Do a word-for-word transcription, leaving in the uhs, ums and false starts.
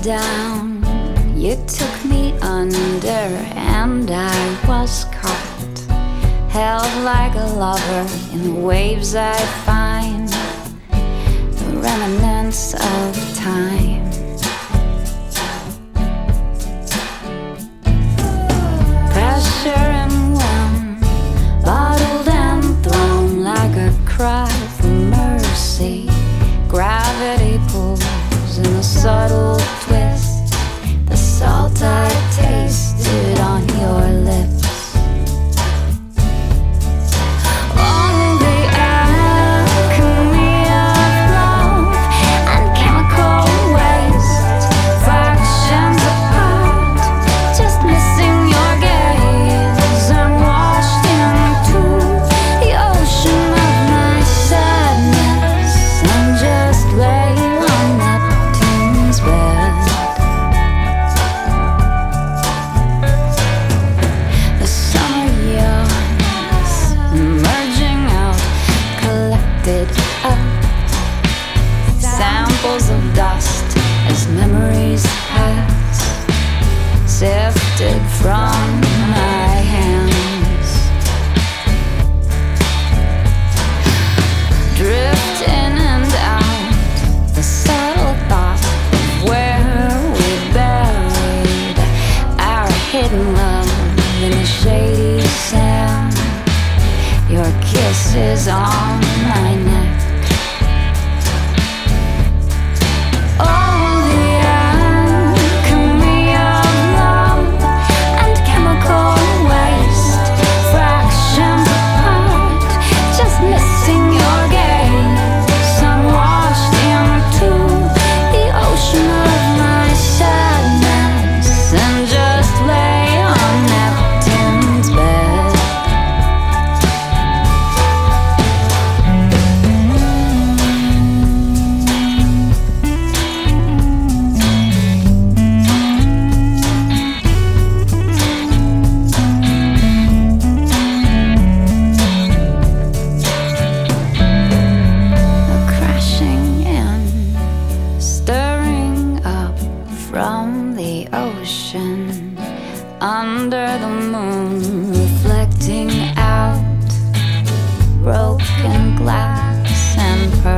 down, you took me under, and I was caught, held like a lover in the waves. I find the remnants of time. Pressure and wind, bottled and thrown like a cry for mercy. Gravity pulls in the subtle twist, the salt I tasted on your lips. Oh, the alchemy of love and chemical waste, fractions apart, just missing your gaze. I'm washed into the ocean of my sadness and just lay on Neptune's bed. The summer yawns, emerging out, collected up, samples of dust as memories pass, sifted from my hands. Drift in and out, the subtle thought of where we buried our hidden love in the shady sand. Your kisses on my neck. Oh, the alchemy of love and chemical waste, fractions apart, just missing your gaze. I'm washed into the ocean of my sadness and just lay on Neptune's bed. A crashing in, stirring up from the ocean, under the moon, reflecting out broken glass and pearl.